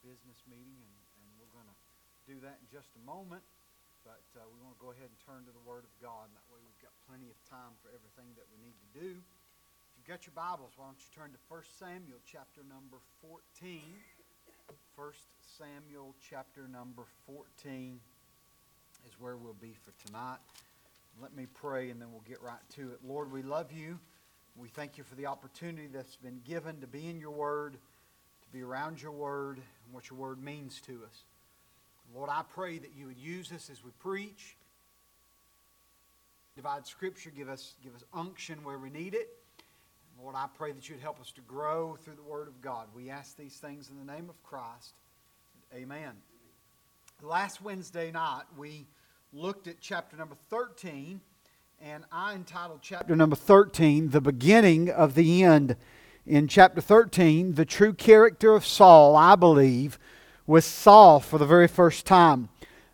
business meeting, and we're going to do that in just a moment. But we want to go ahead and turn to the Word of God, and that way we've got plenty of time for everything that we need to do. If you've got your Bibles, why don't you turn to 1 Samuel chapter number 14. 1 Samuel chapter number 14 is where we'll be for tonight. Let me pray and then we'll get right to it. Lord, we love you. We thank you for the opportunity that's been given to be in your Word, to be around your Word, and what your Word means to us. Lord, I pray that you would use us as we preach. Divide Scripture, give us unction where we need it. Lord, I pray that you'd help us to grow through the Word of God. We ask these things in the name of Christ. Amen. Last Wednesday night, we looked at chapter number 13, and I entitled chapter number 13, The Beginning of the End. In chapter 13, the true character of Saul, I believe, was Saul for the very first time.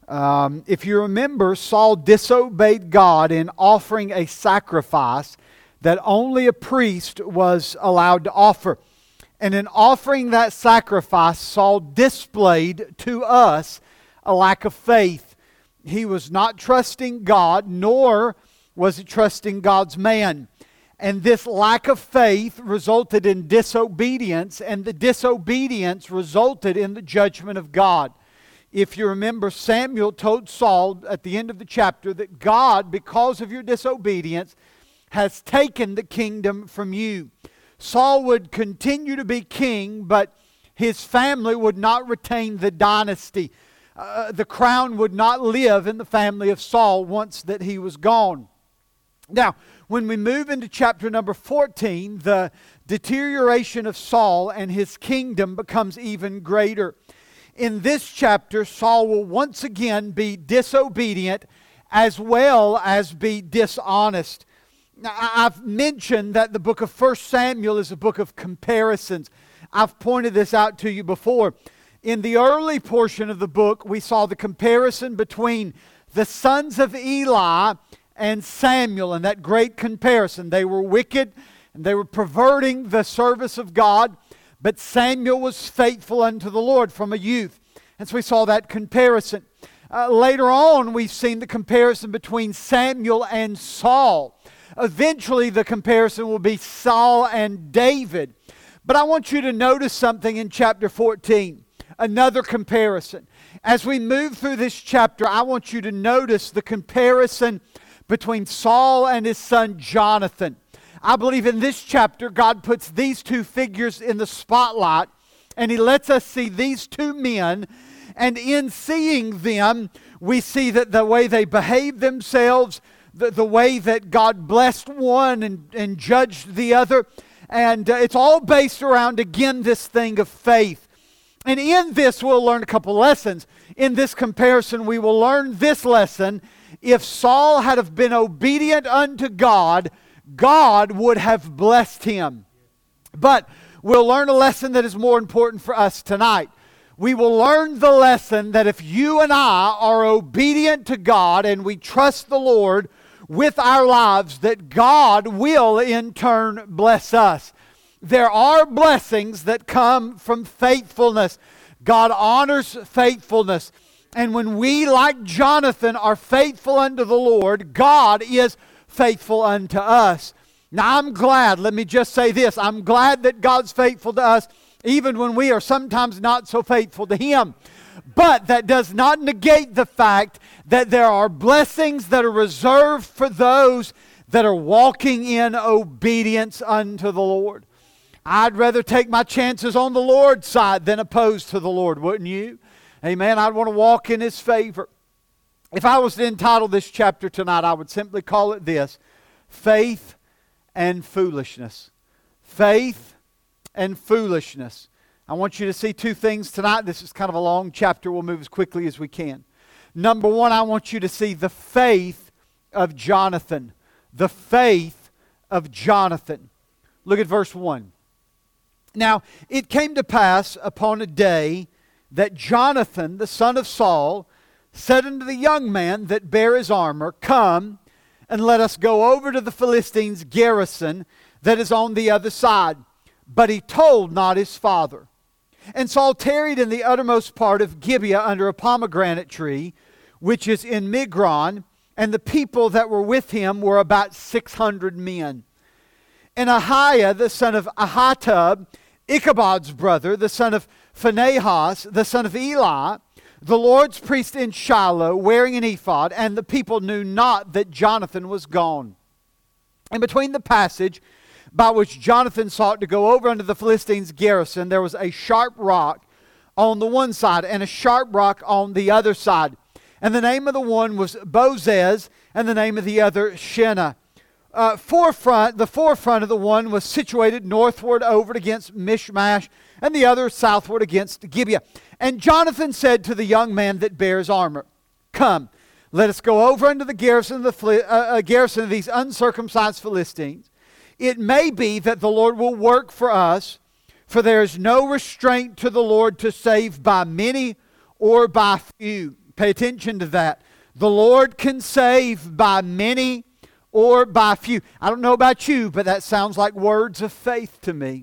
If you remember, Saul disobeyed God in offering a sacrifice that only a priest was allowed to offer. And in offering that sacrifice, Saul displayed to us a lack of faith. He was not trusting God, nor was he trusting God's man. And this lack of faith resulted in disobedience, and the disobedience resulted in the judgment of God. If you remember, Samuel told Saul at the end of the chapter that God, because of your disobedience, has taken the kingdom from you. Saul would continue to be king, but his family would not retain the dynasty. The crown would not live in the family of Saul once that he was gone. Now, when we move into chapter number 14, the deterioration of Saul and his kingdom becomes even greater. In this chapter, Saul will once again be disobedient as well as be dishonest. Now, I've mentioned that the book of 1 Samuel is a book of comparisons. I've pointed this out to you before. In the early portion of the book, we saw the comparison between the sons of Eli and Samuel, and that great comparison. They were wicked, and they were perverting the service of God, but Samuel was faithful unto the Lord from a youth. And so we saw that comparison. Later on, we've seen the comparison between Samuel and Saul. Eventually, the comparison will be Saul and David. But I want you to notice something in chapter 14. Another comparison. As we move through this chapter, I want you to notice the comparison between Saul and his son Jonathan. I believe in this chapter, God puts these two figures in the spotlight, and He lets us see these two men. And in seeing them, we see that the way they behave themselves, the way that God blessed one and judged the other. And it's all based around, again, this thing of faith. And in this, we'll learn a couple lessons. In this comparison, we will learn this lesson. If Saul had have been obedient unto God, God would have blessed him. But we'll learn a lesson that is more important for us tonight. We will learn the lesson that if you and I are obedient to God and we trust the Lord with our lives, that God will in turn bless us. There are blessings that come from faithfulness. God honors faithfulness. And when we, like Jonathan, are faithful unto the Lord, God is faithful unto us. Now I'm glad, let me just say this, I'm glad that God's faithful to us even when we are sometimes not so faithful to Him. But that does not negate the fact that there are blessings that are reserved for those that are walking in obedience unto the Lord. I'd rather take my chances on the Lord's side than opposed to the Lord, wouldn't you? Amen. I'd want to walk in His favor. If I was to entitle this chapter tonight, I would simply call it this: Faith and Foolishness. Faith and Foolishness. I want you to see two things tonight. This is kind of a long chapter. We'll move as quickly as we can. Number one, I want you to see the faith of Jonathan. The faith of Jonathan. Look at verse 1. Now, it came to pass upon a day that Jonathan, the son of Saul, said unto the young man that bare his armor, Come, and let us go over to the Philistines' garrison that is on the other side. But he told not his father. And Saul tarried in the uttermost part of Gibeah under a pomegranate tree, which is in Migron, and the people that were with him were about 600 men. And Ahiah, the son of Ahitub, Ichabod's brother, the son of Phinehas, the son of Eli, the Lord's priest in Shiloh, wearing an ephod, and the people knew not that Jonathan was gone. And between the passage by which Jonathan sought to go over unto the Philistines' garrison, there was a sharp rock on the one side and a sharp rock on the other side. And the name of the one was Bozez, and the name of the other Shenna. The forefront of the one was situated northward over against Mishmash, and the other southward against Gibeah. And Jonathan said to the young man that bears armor, Come, let us go over unto the garrison of these uncircumcised Philistines. It may be that the Lord will work for us, for there is no restraint to the Lord to save by many or by few. Pay attention to that. The Lord can save by many or by few. I don't know about you, but that sounds like words of faith to me.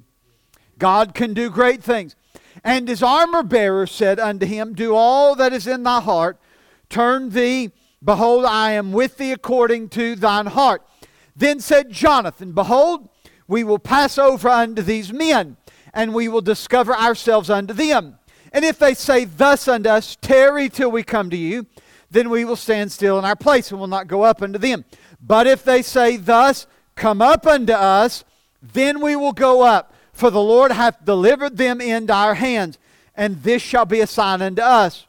God can do great things. And his armor bearer said unto him, Do all that is in thy heart. Turn thee, behold, I am with thee according to thine heart. Then said Jonathan, Behold, we will pass over unto these men, and we will discover ourselves unto them. And if they say thus unto us, Tarry till we come to you, then we will stand still in our place, and will not go up unto them. But if they say thus, Come up unto us, then we will go up. For the Lord hath delivered them into our hands, and this shall be a sign unto us.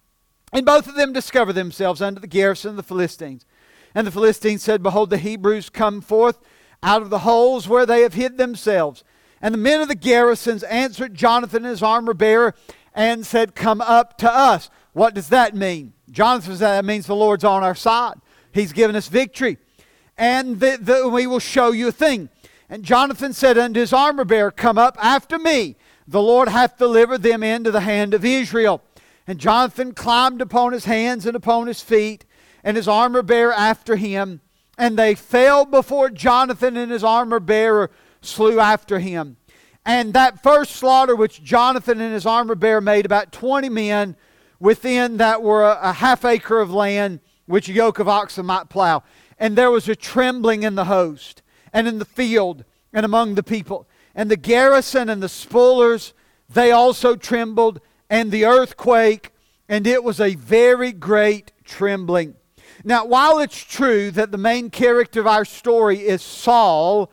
And both of them discovered themselves unto the garrison of the Philistines. And the Philistines said, Behold, the Hebrews come forth out of the holes where they have hid themselves. And the men of the garrisons answered Jonathan his armor bearer and said, Come up to us. What does that mean? Jonathan said, that means the Lord's on our side. He's given us victory. And we will show you a thing. And Jonathan said unto his armor bearer, Come up after me. The Lord hath delivered them into the hand of Israel. And Jonathan climbed upon his hands and upon his feet, and his armor bearer after him. And they fell before Jonathan, and his armor bearer slew after him. And that first slaughter which Jonathan and his armor bearer made, about 20 men within that were a half acre of land which a yoke of oxen might plow. And there was a trembling in the host, and in the field, and among the people. And the garrison and the spoilers, they also trembled, and the earthquake, and it was a very great trembling. Now, while it's true that the main character of our story is Saul,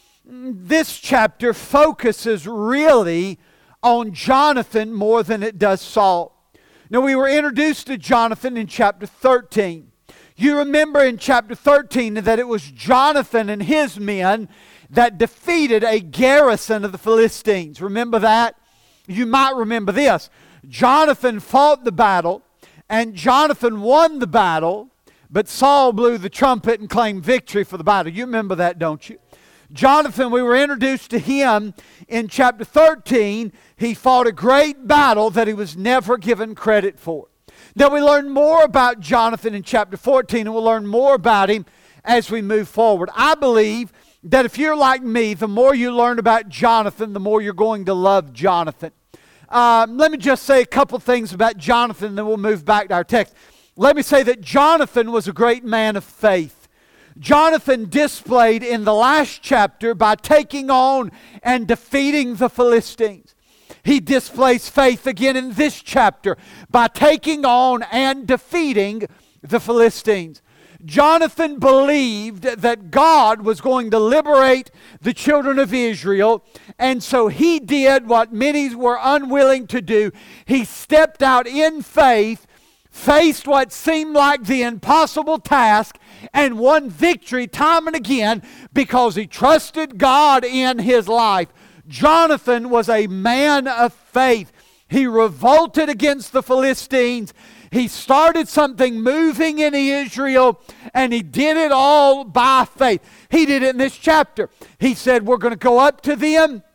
this chapter focuses really on Jonathan more than it does Saul. Now, we were introduced to Jonathan in chapter 13. You remember in chapter 13 that it was Jonathan and his men that defeated a garrison of the Philistines. Remember that? You might remember this. Jonathan fought the battle, and Jonathan won the battle, but Saul blew the trumpet and claimed victory for the battle. You remember that, don't you? Jonathan, we were introduced to him in chapter 13. He fought a great battle that he was never given credit for. Now, we learn more about Jonathan in chapter 14, and we'll learn more about him as we move forward. I believe that if you're like me, the more you learn about Jonathan, the more you're going to love Jonathan. Let me just say a couple things about Jonathan, then we'll move back to our text. Let me say that Jonathan was a great man of faith. Jonathan displayed in the last chapter by taking on and defeating the Philistines. He displays faith again in this chapter by taking on and defeating the Philistines. Jonathan believed that God was going to liberate the children of Israel, and so he did what many were unwilling to do. He stepped out in faith, faced what seemed like the impossible task, and won victory time and again because he trusted God in his life. Jonathan was a man of faith. He revolted against the Philistines. He started something moving in Israel, and he did it all by faith. He did it in this chapter. He said, we're going to go up to them,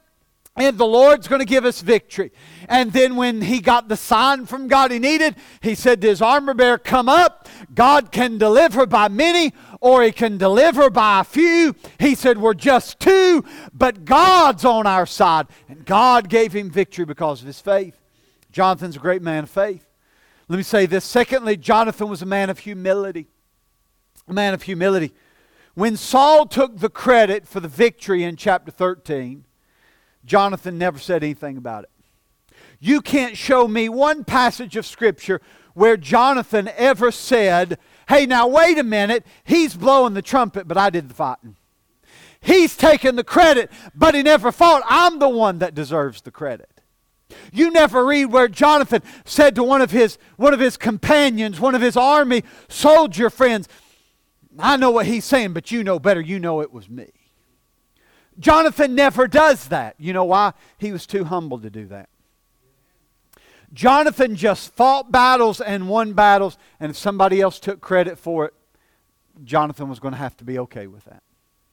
and the Lord's going to give us victory. And then when he got the sign from God he needed, he said to his armor bearer, come up. God can deliver by many, or he can deliver by a few. He said, we're just two, but God's on our side. And God gave him victory because of his faith. Jonathan's a great man of faith. Let me say this. Secondly, Jonathan was a man of humility. A man of humility. When Saul took the credit for the victory in chapter 13, Jonathan never said anything about it. You can't show me one passage of Scripture where Jonathan ever said, hey, now wait a minute, he's blowing the trumpet, but I did the fighting. He's taking the credit, but he never fought. I'm the one that deserves the credit. You never read where Jonathan said to one of his companions, one of his army soldier friends, I know what he's saying, but you know better. You know it was me. Jonathan never does that. You know why? He was too humble to do that. Jonathan just fought battles and won battles, and if somebody else took credit for it, Jonathan was going to have to be okay with that.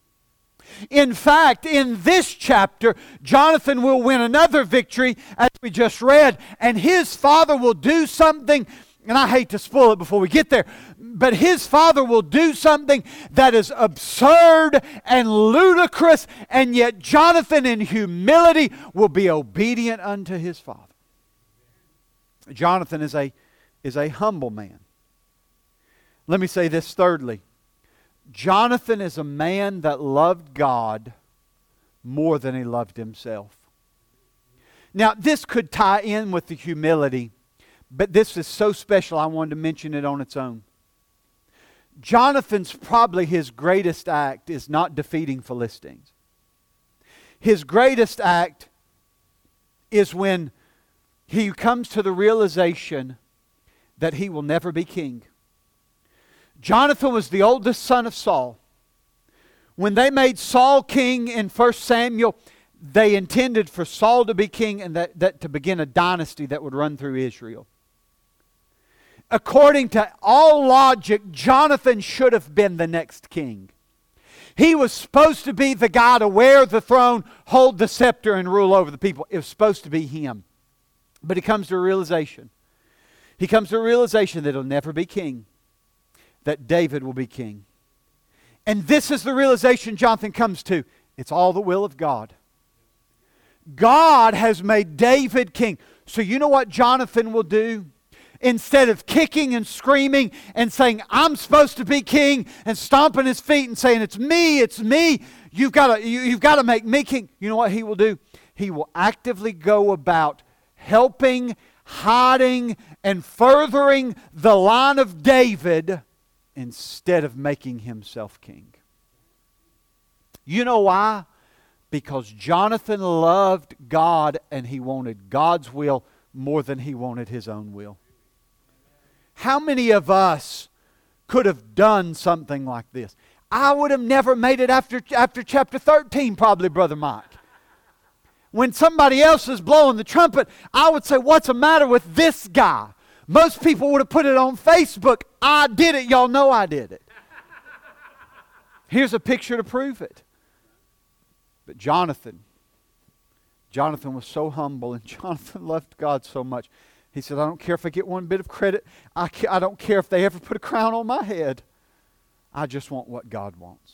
In fact, in this chapter, Jonathan will win another victory, as we just read, and his father will do something, and I hate to spoil it before we get there, but his father will do something that is absurd and ludicrous, and yet Jonathan in humility will be obedient unto his father. Jonathan is a humble man. Let me say this thirdly. Jonathan is a man that loved God more than he loved himself. Now, this could tie in with the humility, but this is so special I wanted to mention it on its own. Jonathan's probably his greatest act is not defeating Philistines. His greatest act is when he comes to the realization that he will never be king. Jonathan was the oldest son of Saul. When they made Saul king in 1 Samuel, they intended for Saul to be king and that to begin a dynasty that would run through Israel. According to all logic, Jonathan should have been the next king. He was supposed to be the guy to wear the throne, hold the scepter, and rule over the people. It was supposed to be him. But he comes to a realization. He comes to a realization that he'll never be king. That David will be king. And this is the realization Jonathan comes to. It's all the will of God. God has made David king. So you know what Jonathan will do? Instead of kicking and screaming and saying, I'm supposed to be king, and stomping his feet and saying, it's me, you've got to make me king. You know what he will do? He will actively go about helping, hiding, and furthering the line of David instead of making himself king. You know why? Because Jonathan loved God and he wanted God's will more than he wanted his own will. How many of us could have done something like this? I would have never made it after chapter 13, probably, Brother Mike. When somebody else is blowing the trumpet, I would say, what's the matter with this guy? Most people would have put it on Facebook. I did it. Y'all know I did it. Here's a picture to prove it. But Jonathan was so humble, and Jonathan loved God so much. He said, I don't care if I get one bit of credit. I don't care if they ever put a crown on my head. I just want what God wants.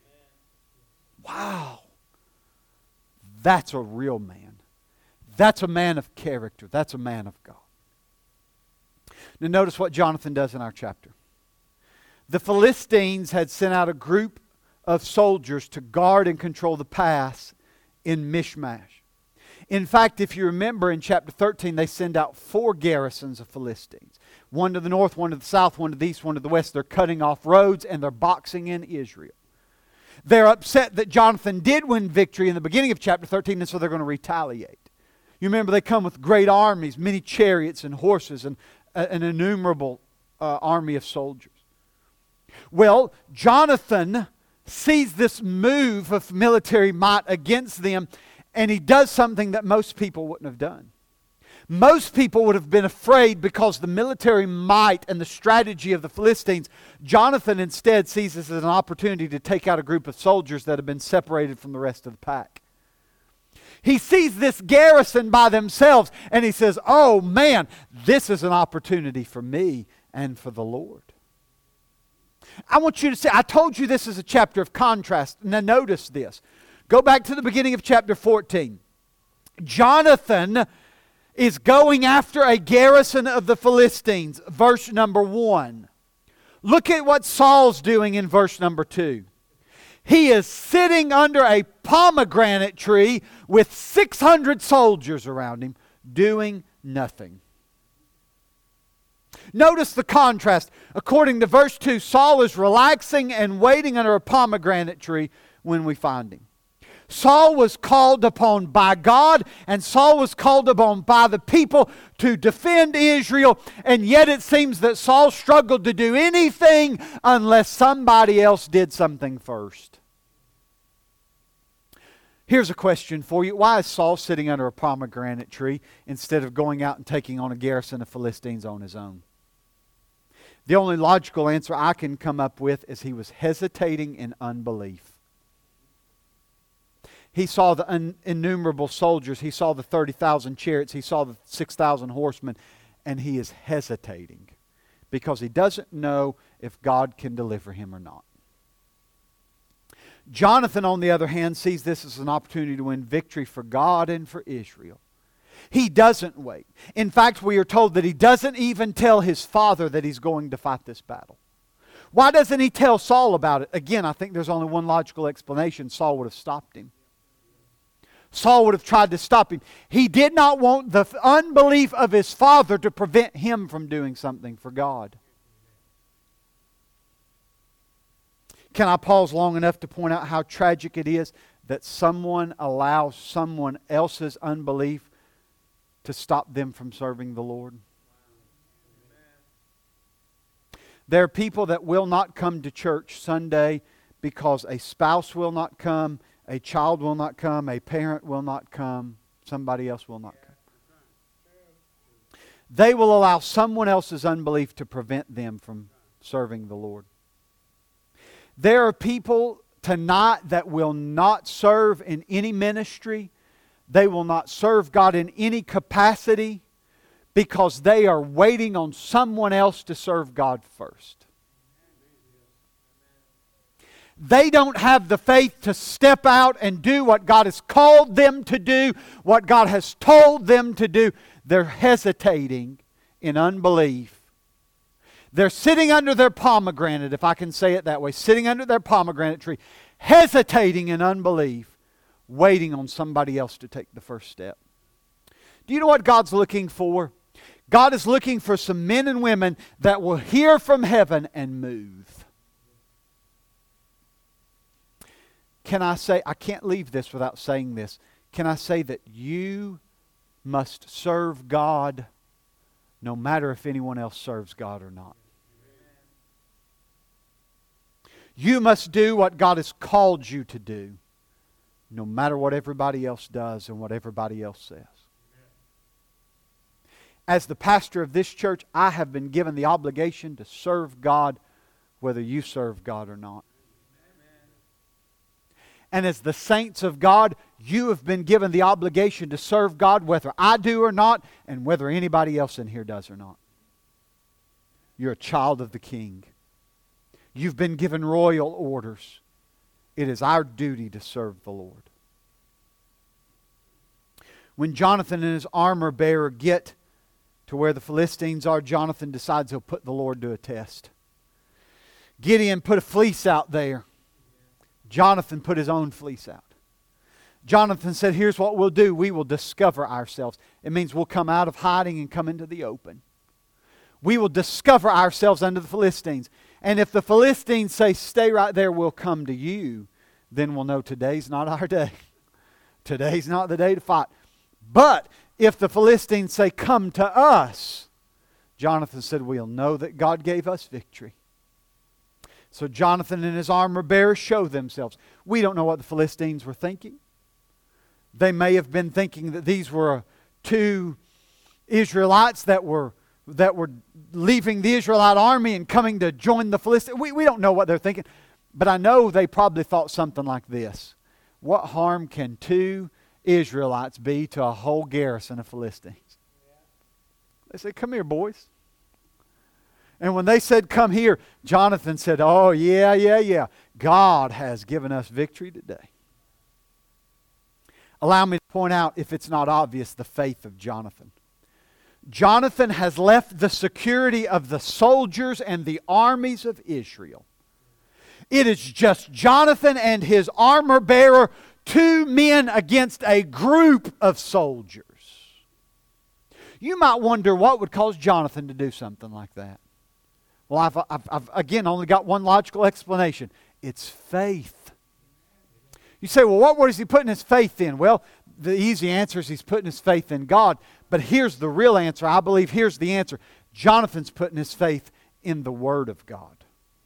Wow. That's a real man. That's a man of character. That's a man of God. Now notice what Jonathan does in our chapter. The Philistines had sent out a group of soldiers to guard and control the pass in Michmash. In fact, if you remember in chapter 13, they send out 4 garrisons of Philistines. One to the north, one to the south, one to the east, one to the west. They're cutting off roads and they're boxing in Israel. They're upset that Jonathan did win victory in the beginning of chapter 13, and so they're going to retaliate. You remember they come with great armies, many chariots and horses, and an innumerable army of soldiers. Well, Jonathan sees this move of military might against them, and he does something that most people wouldn't have done. Most people would have been afraid because the military might and the strategy of the Philistines. Jonathan instead sees this as an opportunity to take out a group of soldiers that have been separated from the rest of the pack. He sees this garrison by themselves and he says, oh man, this is an opportunity for me and for the Lord. I want you to see, I told you this is a chapter of contrast. Now notice this. Go back to the beginning of chapter 14. Jonathan is going after a garrison of the Philistines. Verse number 1. Look at what Saul's doing in verse number 2. He is sitting under a pomegranate tree with 600 soldiers around him, doing nothing. Notice the contrast. According to verse 2, Saul is relaxing and waiting under a pomegranate tree when we find him. Saul was called upon by God, and Saul was called upon by the people to defend Israel, and yet it seems that Saul struggled to do anything unless somebody else did something first. Here's a question for you. Why is Saul sitting under a pomegranate tree instead of going out and taking on a garrison of Philistines on his own? The only logical answer I can come up with is he was hesitating in unbelief. He saw the innumerable soldiers. He saw the 30,000 chariots. He saw the 6,000 horsemen. And he is hesitating because he doesn't know if God can deliver him or not. Jonathan, on the other hand, sees this as an opportunity to win victory for God and for Israel. He doesn't wait. In fact, we are told that he doesn't even tell his father that he's going to fight this battle. Why doesn't he tell Saul about it? Again, I think there's only one logical explanation. Saul would have stopped him. Saul would have tried to stop him. He did not want the unbelief of his father to prevent him from doing something for God. Can I pause long enough to point out how tragic it is that someone allows someone else's unbelief to stop them from serving the Lord? There are people that will not come to church Sunday because a spouse will not come, a child will not come, a parent will not come, somebody else will not come. They will allow someone else's unbelief to prevent them from serving the Lord. There are people tonight that will not serve in any ministry. They will not serve God in any capacity because they are waiting on someone else to serve God first. They don't have the faith to step out and do what God has called them to do, what God has told them to do. They're hesitating in unbelief. They're sitting under their pomegranate, if I can say it that way, sitting under their pomegranate tree, hesitating in unbelief, waiting on somebody else to take the first step. Do you know what God's looking for? God is looking for some men and women that will hear from heaven and move. Can I say, I can't leave this without saying this. Can I say that you must serve God no matter if anyone else serves God or not? You must do what God has called you to do no matter what everybody else does and what everybody else says. As the pastor of this church, I have been given the obligation to serve God whether you serve God or not. And as the saints of God, you have been given the obligation to serve God whether I do or not and whether anybody else in here does or not. You're a child of the King. You've been given royal orders. It is our duty to serve the Lord. When Jonathan and his armor bearer get to where the Philistines are, Jonathan decides he'll put the Lord to a test. Gideon put a fleece out there. Jonathan put his own fleece out. Jonathan said, here's what we'll do. We will discover ourselves. It means we'll come out of hiding and come into the open. We will discover ourselves under the Philistines. And if the Philistines say, stay right there, we'll come to you, then we'll know today's not our day. Today's not the day to fight. But if the Philistines say, come to us, Jonathan said, we'll know that God gave us victory. So Jonathan and his armor bearers show themselves. We don't know what the Philistines were thinking. They may have been thinking that these were two Israelites that were leaving the Israelite army and coming to join the Philistines. We don't know what they're thinking. But I know they probably thought something like this. What harm can two Israelites be to a whole garrison of Philistines? They said, "Come here, boys." And when they said, "Come here," Jonathan said, "Oh, yeah. God has given us victory today." Allow me to point out, if it's not obvious, the faith of Jonathan. Jonathan has left the security of the soldiers and the armies of Israel. It is just Jonathan and his armor bearer, 2 men against a group of soldiers. You might wonder what would cause Jonathan to do something like that. Well, I've again only got one logical explanation. It's faith. You say, well, what is he putting his faith in? Well, the easy answer is he's putting his faith in God. But here's the real answer. I believe here's the answer. Jonathan's putting his faith in the Word of God.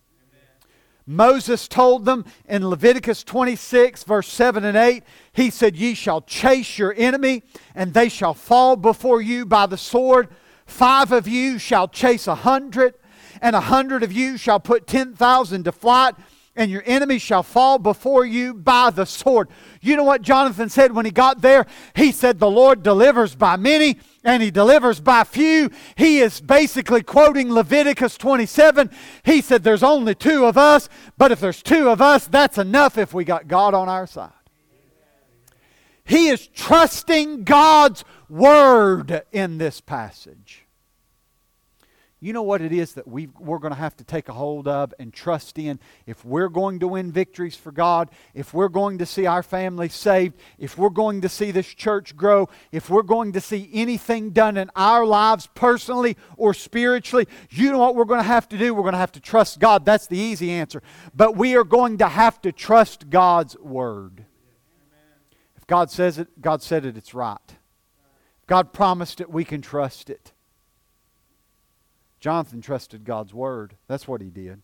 Moses told them in Leviticus 26, verse 7 and 8, he said, "Ye shall chase your enemy, and they shall fall before you by the sword. 5 of you shall chase 100, and 100 of you shall put 10,000 to flight, and your enemy shall fall before you by the sword." You know what Jonathan said when he got there? He said, "The Lord delivers by many, and He delivers by few." He is basically quoting Leviticus 27. He said, "There's only 2 of us, but if there's 2 of us, that's enough if we got God on our side." He is trusting God's Word in this passage. You know what it is that we're going to have to take a hold of and trust in if we're going to win victories for God, if we're going to see our family saved, if we're going to see this church grow, if we're going to see anything done in our lives personally or spiritually. You know what we're going to have to do? We're going to have to trust God. That's the easy answer. But we are going to have to trust God's Word. If God says it, God said it, it's right. If God promised it, we can trust it. Jonathan trusted God's Word. That's what he did.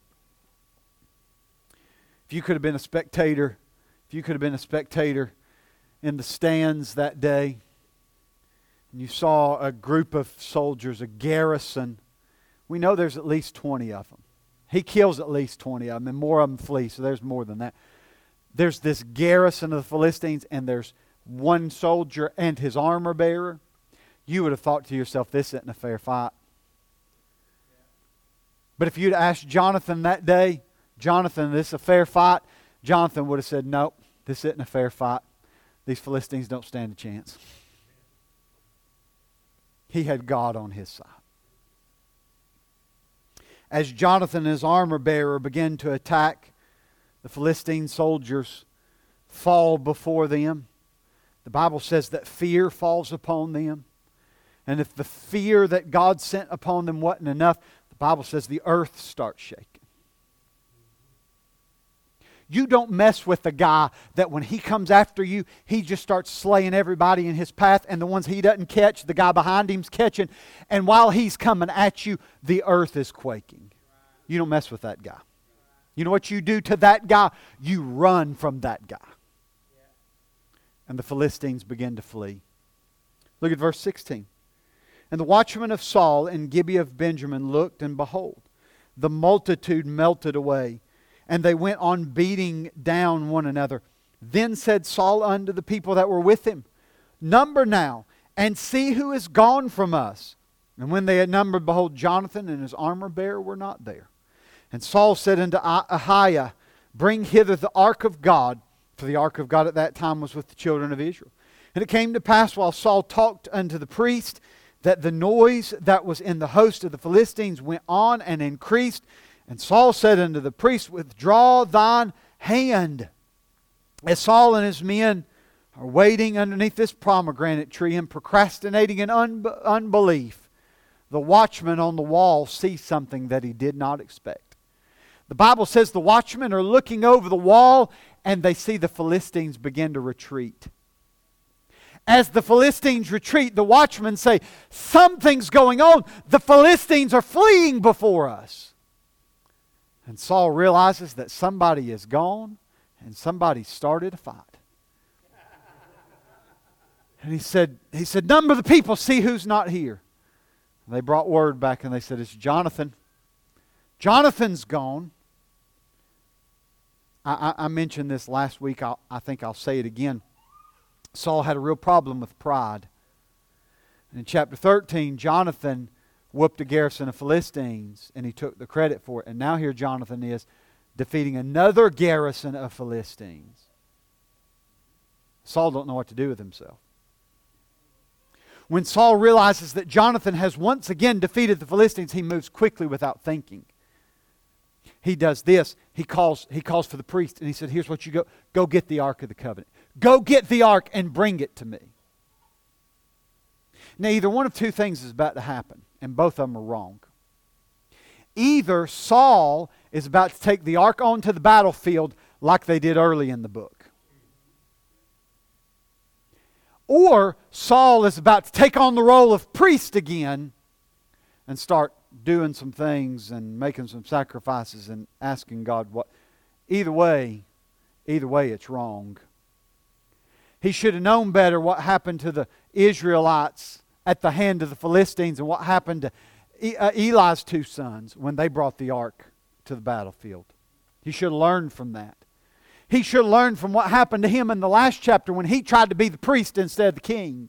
If you could have been a spectator, in the stands that day, and you saw a group of soldiers, a garrison, we know there's at least 20 of them. He kills at least 20 of them, and more of them flee, so there's more than that. There's this garrison of the Philistines, and there's one soldier and his armor bearer. You would have thought to yourself, this isn't a fair fight. But if you'd asked Jonathan that day, "Jonathan, this is a fair fight," Jonathan would have said, "Nope, this isn't a fair fight. These Philistines don't stand a chance." He had God on his side. As Jonathan and his armor bearer began to attack, the Philistine soldiers fall before them. The Bible says that fear falls upon them. And if the fear that God sent upon them wasn't enough, the Bible says the earth starts shaking. You don't mess with the guy that when he comes after you, he just starts slaying everybody in his path, and the ones he doesn't catch, the guy behind him's catching. And while he's coming at you, the earth is quaking. You don't mess with that guy. You know what you do to that guy? You run from that guy. And the Philistines begin to flee. Look at verse 16. "And the watchmen of Saul in Gibeah of Benjamin looked, and behold, the multitude melted away, and they went on beating down one another. Then said Saul unto the people that were with him, Number now, and see who is gone from us. And when they had numbered, behold, Jonathan and his armor bearer were not there. And Saul said unto Ahiah, Bring hither the ark of God," for the ark of God at that time was with the children of Israel. "And it came to pass, while Saul talked unto the priest, that the noise that was in the host of the Philistines went on and increased. And Saul said unto the priest, Withdraw thine hand." As Saul and his men are waiting underneath this pomegranate tree and procrastinating in unbelief, the watchman on the wall sees something that he did not expect. The Bible says the watchmen are looking over the wall, and they see the Philistines begin to retreat. As the Philistines retreat, the watchmen say, "Something's going on. The Philistines are fleeing before us." And Saul realizes that somebody is gone and somebody started a fight. And he said, "Number the people, see who's not here." And they brought word back and they said, "It's Jonathan. Jonathan's gone." I mentioned this last week. I think I'll say it again. Saul had a real problem with pride. And in chapter 13, Jonathan whooped a garrison of Philistines, and he took the credit for it. And now here Jonathan is defeating another garrison of Philistines. Saul don't know what to do with himself. When Saul realizes that Jonathan has once again defeated the Philistines, he moves quickly without thinking. He does this. He calls for the priest, and he said, here's what you go get the Ark of the Covenant. Go get the Ark and bring it to me. Now, either one of two things is about to happen, and both of them are wrong. Either Saul is about to take the Ark onto the battlefield like they did early in the book. Or Saul is about to take on the role of priest again and start doing some things and making some sacrifices and asking God what. Either way it's wrong. He should have known better what happened to the Israelites at the hand of the Philistines and what happened to Eli's two sons when they brought the ark to the battlefield. He should have learned from that. He should have learned from what happened to him in the last chapter when he tried to be the priest instead of the king.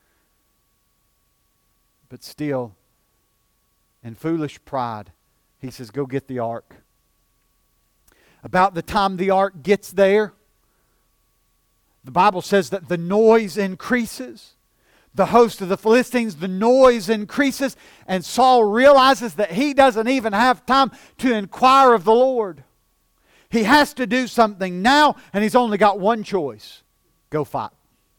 But still, in foolish pride, he says, go get the ark. About the time the ark gets there, the Bible says that the noise increases. The host of the Philistines, the noise increases, and Saul realizes that he doesn't even have time to inquire of the Lord. He has to do something now, and he's only got one choice. Go fight.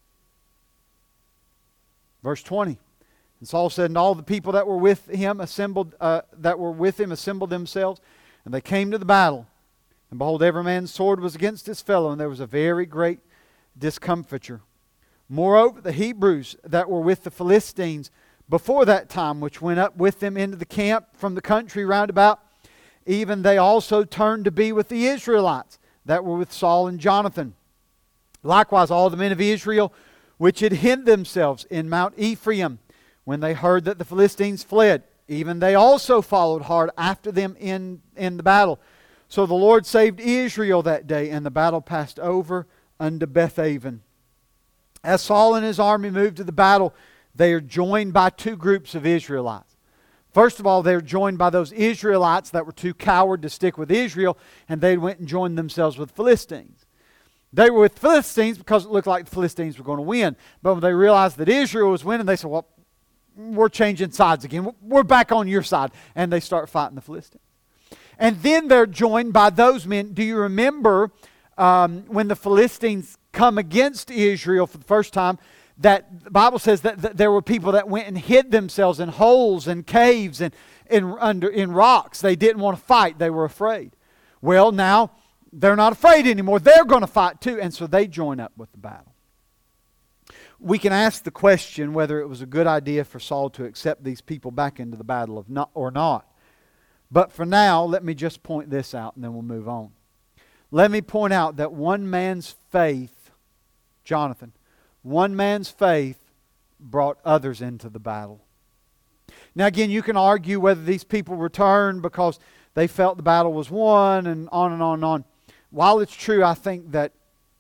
Verse 20. And Saul said, and all the people that were with him assembled themselves, and they came to the battle. And behold, every man's sword was against his fellow, and there was a very great discomfiture. Moreover, the Hebrews that were with the Philistines before that time, which went up with them into the camp from the country round about, even they also turned to be with the Israelites that were with Saul and Jonathan. Likewise, all the men of Israel which had hid themselves in Mount Ephraim, when they heard that the Philistines fled, even they also followed hard after them in the battle. So the Lord saved Israel that day, and the battle passed over unto Bethaven. As Saul and his army moved to the battle, they are joined by two groups of Israelites. First of all, they're joined by those Israelites that were too coward to stick with Israel, and they went and joined themselves with Philistines. They were with Philistines because it looked like the Philistines were going to win. But when they realized that Israel was winning, they said, well, we're changing sides again. We're back on your side. And they start fighting the Philistines. And then they're joined by those men. Do you remember when the Philistines come against Israel for the first time, that the Bible says that there were people that went and hid themselves in holes and caves and in rocks. They didn't want to fight. They were afraid. Well, now they're not afraid anymore. They're going to fight too. And so they join up with the battle. We can ask the question whether it was a good idea for Saul to accept these people back into the battle or not. But for now, let me just point this out and then we'll move on. Let me point out that one man's faith, Jonathan, one man's faith brought others into the battle. Now again, you can argue whether these people returned because they felt the battle was won and on and on and on. While it's true, I think that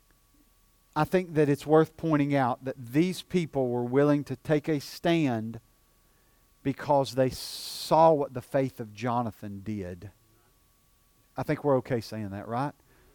it's worth pointing out that these people were willing to take a stand because they saw what the faith of Jonathan did. I think we're okay saying that, right?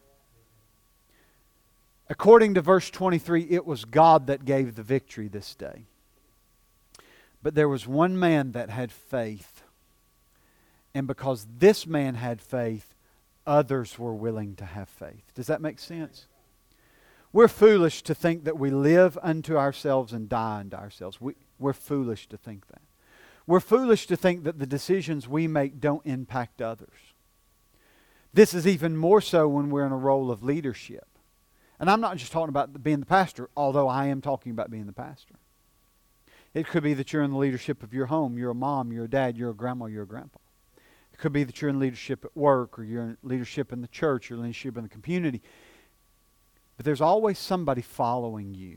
According to verse 23, it was God that gave the victory this day. But there was one man that had faith. And because this man had faith, others were willing to have faith. Does that make sense? We're foolish to think that we live unto ourselves and die unto ourselves. We're foolish to think that. We're foolish to think that the decisions we make don't impact others. This is even more so when we're in a role of leadership. And I'm not just talking about being the pastor, although I am talking about being the pastor. It could be that you're in the leadership of your home. You're a mom, you're a dad, you're a grandma, you're a grandpa. It could be that you're in leadership at work, or you're in leadership in the church, or leadership in the community. But there's always somebody following you.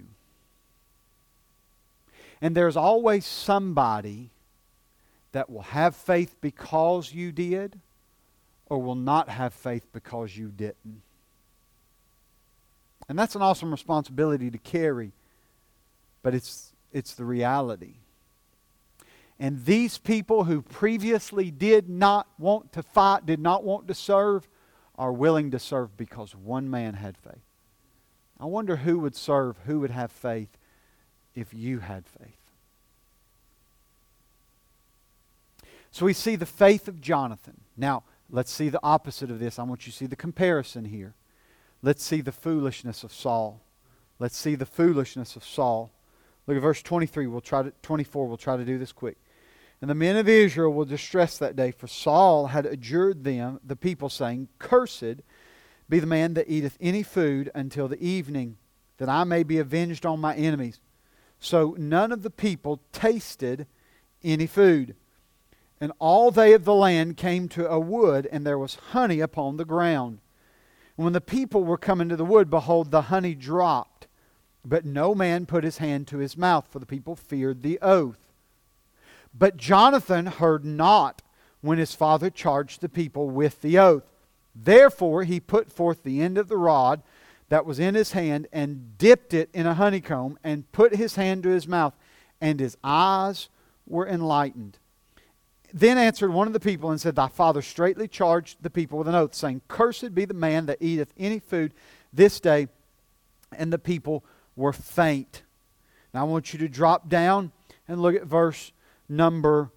And there's always somebody that will have faith because you did, or will not have faith because you didn't. And that's an awesome responsibility to carry but it's the reality. And these people who previously did not want to fight, did not want to serve, are willing to serve because one man had faith. I wonder who would serve, who would have faith if you had faith. So we see the faith of Jonathan. Now, let's see the opposite of this. I want you to see the comparison here. Let's see the foolishness of Saul. Let's see the foolishness of Saul. Look at verse 23. 24. We'll try to do this quick. And the men of Israel were distressed that day, for Saul had adjured them, the people, saying, Cursed be the man that eateth any food until the evening, that I may be avenged on my enemies. So none of the people tasted any food. And all they of the land came to a wood, and there was honey upon the ground. And when the people were coming to the wood, behold, the honey dropped. But no man put his hand to his mouth, for the people feared the oath. But Jonathan heard not when his father charged the people with the oath. Therefore he put forth the end of the rod that was in his hand, and dipped it in a honeycomb, and put his hand to his mouth, and his eyes were enlightened. Then answered one of the people and said, Thy father straitly charged the people with an oath, saying, Cursed be the man that eateth any food this day. And the people were faint. Now I want you to drop down and look at verse number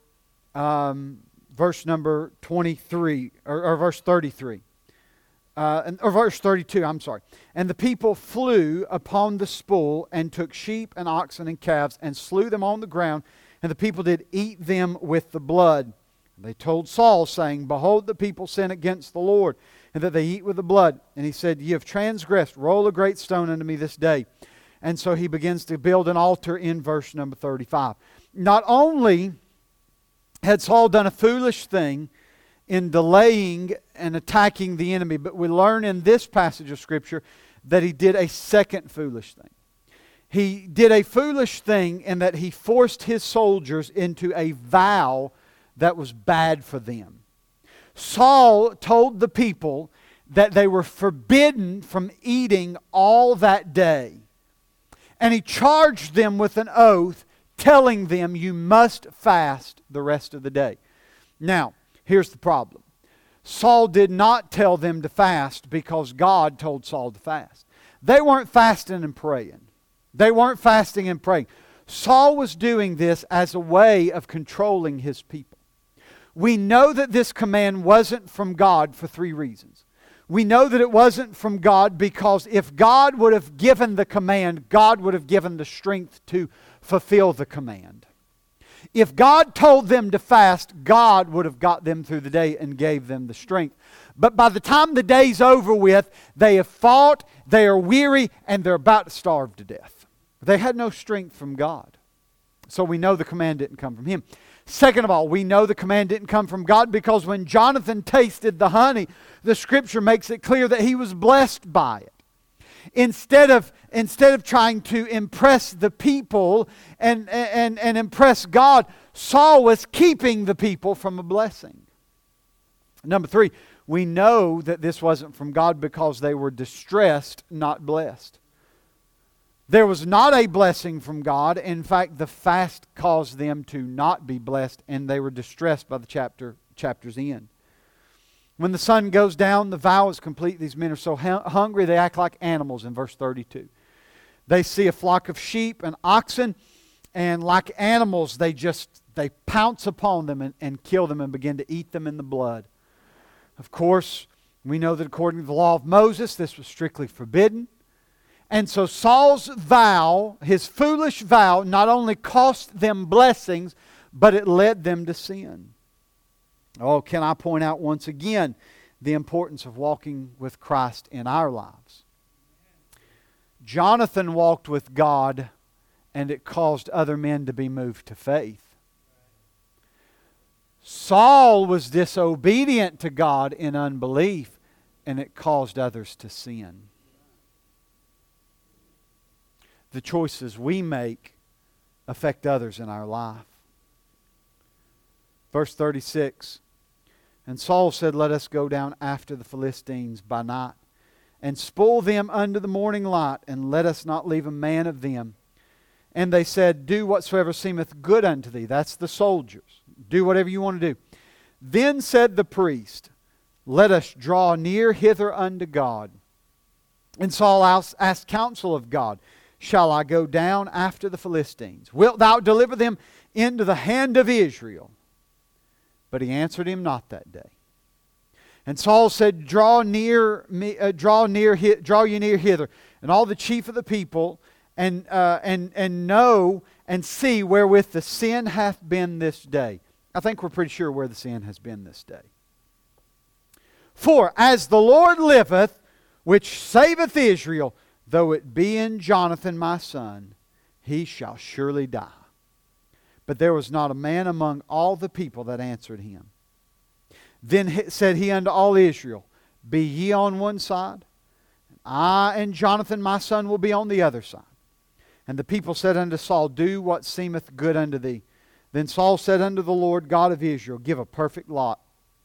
23, or verse 33. Or verse 32, I'm sorry. And the people flew upon the spoil, and took sheep and oxen and calves, and slew them on the ground. And the people did eat them with the blood. And they told Saul, saying, Behold, the people sin against the Lord, and that they eat with the blood. And he said, Ye have transgressed. Roll a great stone unto me this day. And so he begins to build an altar in verse number 35. Not only had Saul done a foolish thing in delaying and attacking the enemy, but we learn in this passage of Scripture that he did a second foolish thing. He did a foolish thing in that he forced his soldiers into a vow that was bad for them. Saul told the people that they were forbidden from eating all that day. And he charged them with an oath, telling them, you must fast the rest of the day. Now, here's the problem. Saul did not tell them to fast because God told Saul to fast. They weren't fasting and praying. They weren't fasting and praying. Saul was doing this as a way of controlling his people. We know that this command wasn't from God for three reasons. We know that it wasn't from God because if God would have given the command, God would have given the strength to fulfill the command. If God told them to fast, God would have got them through the day and gave them the strength. But by the time the day's over with, they have fought, they are weary, and they're about to starve to death. They had no strength from God. So we know the command didn't come from Him. Second of all, we know the command didn't come from God because when Jonathan tasted the honey, the Scripture makes it clear that he was blessed by it. Instead of trying to impress the people and impress God, Saul was keeping the people from a blessing. Number three, we know that this wasn't from God because they were distressed, not blessed. There was not a blessing from God. In fact, the fast caused them to not be blessed, and they were distressed by the chapter's end. When the sun goes down, the vow is complete. These men are so hungry, they act like animals in verse 32. They see a flock of sheep and oxen, and like animals, they pounce upon them and kill them and begin to eat them in the blood. Of course, we know that according to the law of Moses, this was strictly forbidden. And so Saul's vow, his foolish vow, not only cost them blessings, but it led them to sin. Oh, can I point out once again the importance of walking with Christ in our lives? Jonathan walked with God, and it caused other men to be moved to faith. Saul was disobedient to God in unbelief, and it caused others to sin. The choices we make affect others in our life. Verse 36, And Saul said, Let us go down after the Philistines by night, and spoil them unto the morning light, and let us not leave a man of them. And they said, do whatsoever seemeth good unto thee. That's the soldiers. Do whatever you want to do. Then said the priest, let us draw near hither unto God. And Saul asked counsel of God, shall I go down after the Philistines? Wilt thou deliver them into the hand of Israel? But he answered him not that day. And Saul said, draw ye near hither, and all the chief of the people, and know and see wherewith the sin hath been this day. I think we're pretty sure where the sin has been this day. For as the Lord liveth, which saveth Israel, though it be in Jonathan my son, he shall surely die. But there was not a man among all the people that answered him. Then said he unto all Israel, be ye on one side, I and Jonathan my son will be on the other side. And the people said unto Saul, do what seemeth good unto thee. Then Saul said unto the Lord God of Israel, give a perfect lot.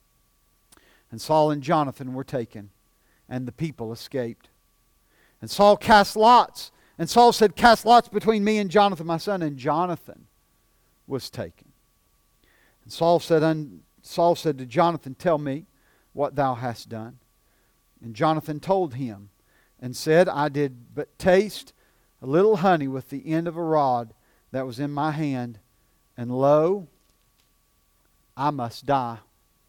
And Saul and Jonathan were taken, and the people escaped. And Saul cast lots. And Saul said, cast lots between me and Jonathan my son. And Jonathan was taken. And Saul said to Jonathan, tell me what thou hast done. And Jonathan told him and said, I did but taste a little honey with the end of a rod that was in my hand, and lo, I must die.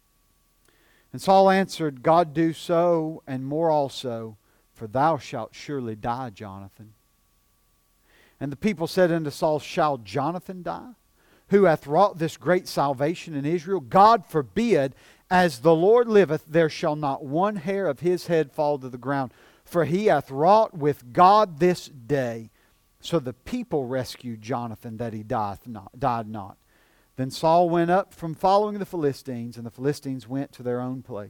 And Saul answered, God do so, and more also, for thou shalt surely die, Jonathan. And the people said unto Saul, shall Jonathan die, who hath wrought this great salvation in Israel? God forbid, as the Lord liveth, there shall not one hair of his head fall to the ground. For he hath wrought with God this day. So the people rescued Jonathan, that he died not. Then Saul went up from following the Philistines, and the Philistines went to their own place.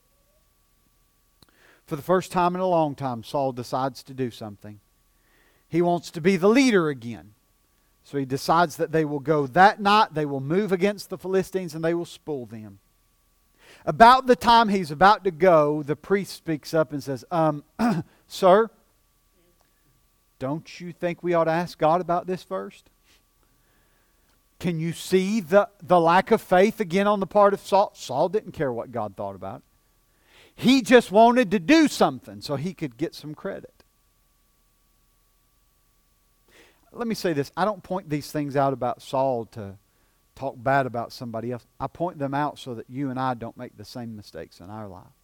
For the first time in a long time, Saul decides to do something. He wants to be the leader again. So he decides that they will go that night, they will move against the Philistines, and they will spoil them. About the time he's about to go, the priest speaks up and says, sir, don't you think we ought to ask God about this first? Can you see the lack of faith again on the part of Saul? Saul didn't care what God thought about it. He just wanted to do something so he could get some credit. Let me say this. I don't point these things out about Saul to talk bad about somebody else. I point them out so that you and I don't make the same mistakes in our life.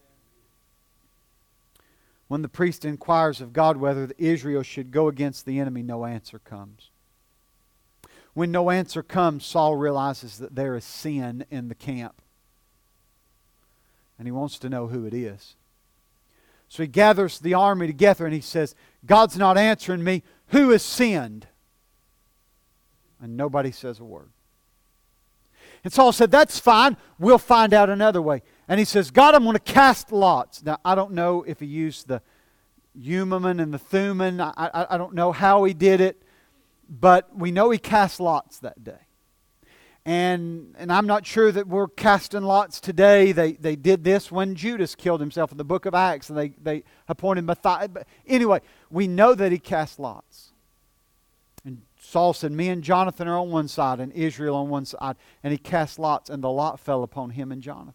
When the priest inquires of God whether Israel should go against the enemy, no answer comes. When no answer comes, Saul realizes that there is sin in the camp. And he wants to know who it is. So he gathers the army together and he says, God's not answering me. Who has sinned? And nobody says a word. And Saul said, that's fine. We'll find out another way. And he says, God, I'm going to cast lots. Now, I don't know if he used the Urim and the Thummim. I don't know how he did it. But we know he cast lots that day. And I'm not sure that we're casting lots today. They did this when Judas killed himself in the book of Acts. And they appointed Matthias. But anyway, we know that he cast lots. And Saul said, me and Jonathan are on one side and Israel on one side. And he cast lots and the lot fell upon him and Jonathan.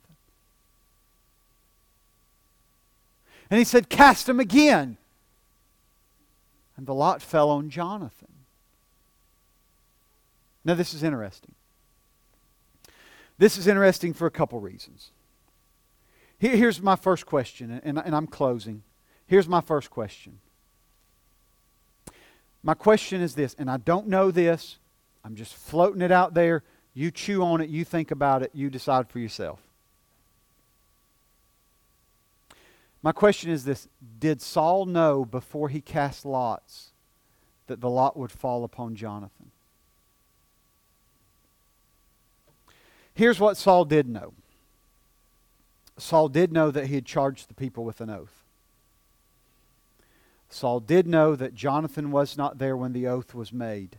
And he said, cast them again. And the lot fell on Jonathan. Now this is interesting. This is interesting for a couple reasons. Here's my first question, and I'm closing. Here's my first question. My question is this, and I don't know this. I'm just floating it out there. You chew on it. You think about it. You decide for yourself. My question is this. Did Saul know before he cast lots that the lot would fall upon Jonathan? Here's what Saul did know. Saul did know that he had charged the people with an oath. Saul did know that Jonathan was not there when the oath was made.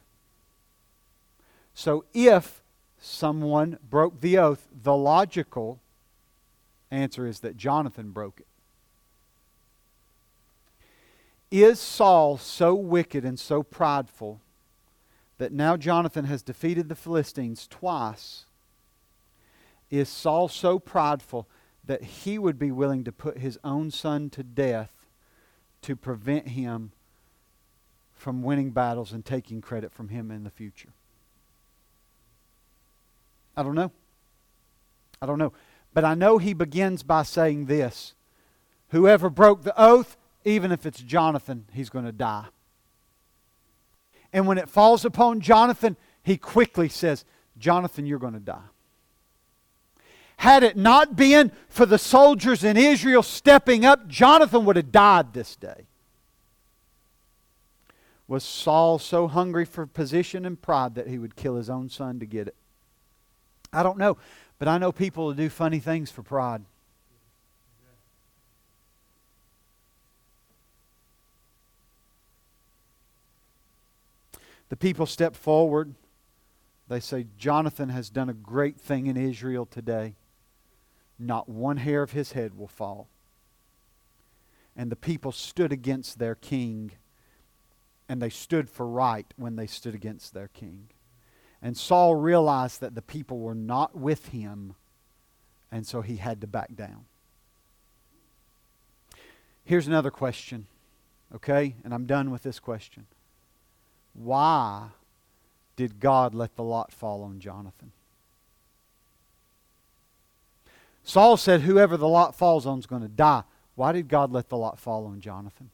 So if someone broke the oath, the logical answer is that Jonathan broke it. Is Saul so wicked and so prideful that now Jonathan has defeated the Philistines twice, is Saul so prideful that he would be willing to put his own son to death to prevent him from winning battles and taking credit from him in the future? I don't know. But I know he begins by saying this: whoever broke the oath, even if it's Jonathan, he's going to die. And when it falls upon Jonathan, he quickly says, Jonathan, you're going to die. Had it not been for the soldiers in Israel stepping up, Jonathan would have died this day. Was Saul so hungry for position and pride that he would kill his own son to get it? I don't know, but I know people who do funny things for pride. The people step forward. They say, Jonathan has done a great thing in Israel today. Not one hair of his head will fall. And the people stood against their king. And they stood for right when they stood against their king. And Saul realized that the people were not with him. And so he had to back down. Here's another question. Okay? And I'm done with this question. Why did God let the lot fall on Jonathan? Saul said, whoever the lot falls on is going to die. Why did God let the lot fall on Jonathan?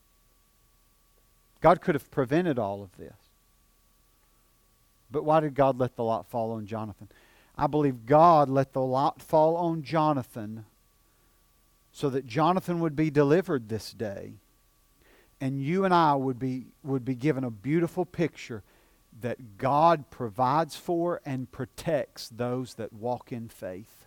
God could have prevented all of this. But why did God let the lot fall on Jonathan? I believe God let the lot fall on Jonathan so that Jonathan would be delivered this day. And you and I would be given a beautiful picture that God provides for and protects those that walk in faith.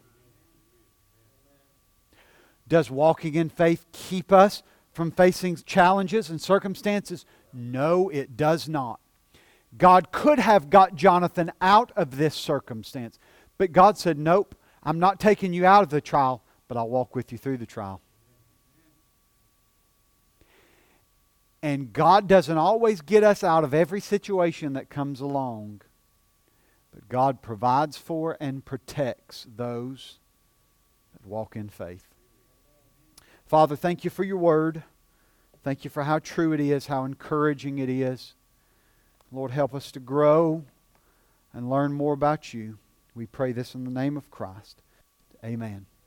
Does walking in faith keep us from facing challenges and circumstances? No, it does not. God could have got Jonathan out of this circumstance. But God said, nope, I'm not taking you out of the trial, but I'll walk with you through the trial. And God doesn't always get us out of every situation that comes along. But God provides for and protects those that walk in faith. Father, thank you for your word. Thank you for how true it is, how encouraging it is. Lord, help us to grow and learn more about you. We pray this in the name of Christ. Amen.